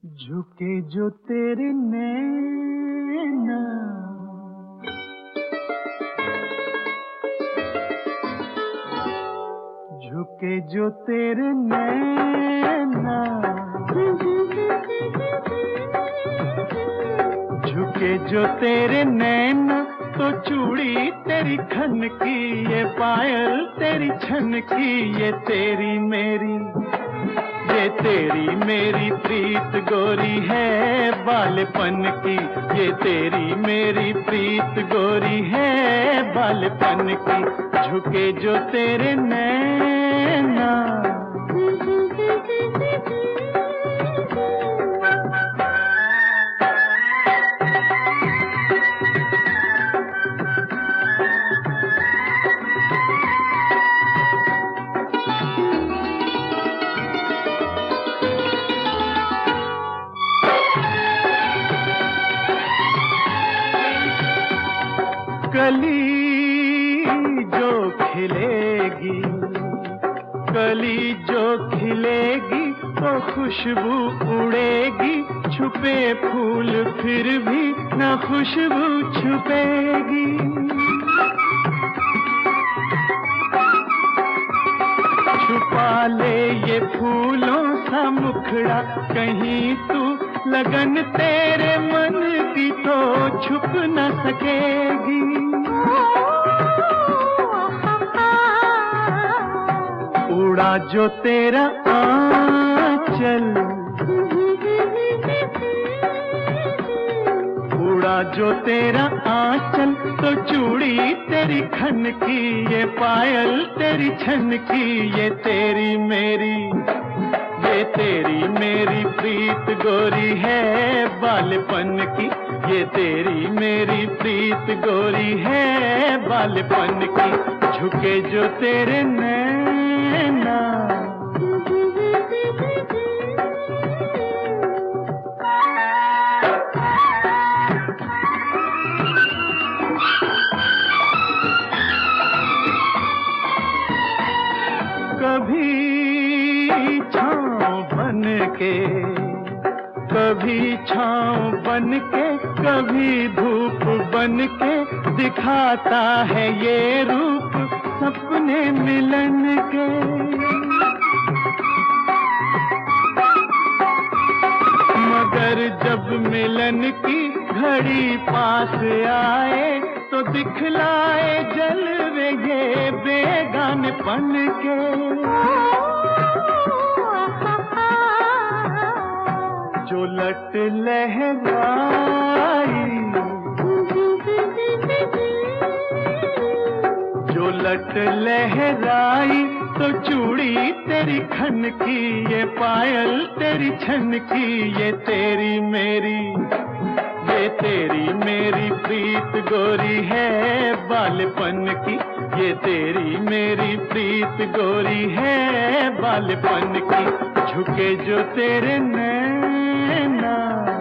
झुके जो तेरे नैना, झुके जो तेरे नैना, झुके जो तेरे नैना, तो चूड़ी तेरी खन की, ये पायल तेरी छन की, ये तेरी मेरी, ये तेरी मेरी प्रीत गोरी है बालपन की, ये तेरी मेरी प्रीत गोरी है बालपन की। झुके जो तेरे नैना, कली जो खिलेगी, कली जो खिलेगी, तो खुशबू उड़ेगी, छुपे फूल फिर भी न खुशबू छुपेगी। छुपा ले ये फूलों सा मुखड़ा कहीं तू, लगन तेरे मन की तो छुप न सकेगी। उड़ा जो तेरा आंचल, उड़ा जो तेरा आंचल, तो चूड़ी तेरी खन की, ये पायल तेरी छन की, ये तेरी मेरी, ये तेरी मेरी प्रीत गोरी है बालपन की, ये तेरी मेरी प्रीत गोरी है बालपन की। झुके जो तेरे नैना, कभी छाँव बन के, कभी छाँव बन के, कभी धूप बन के, दिखाता है ये रूप सपने मिलन के। मगर जब मिलन की घड़ी पास आए, तो दिखलाए जलवे ये बेगानपन के। जो लट लहराई, जो लट लहराई, तो चूड़ी तेरी खन की, ये पायल तेरी छन की, ये तेरी मेरी, ये तेरी मेरी प्रीत गोरी है बालपन की, ये तेरी मेरी प्रीत गोरी है बालपन की। झुके जो तेरे नैना,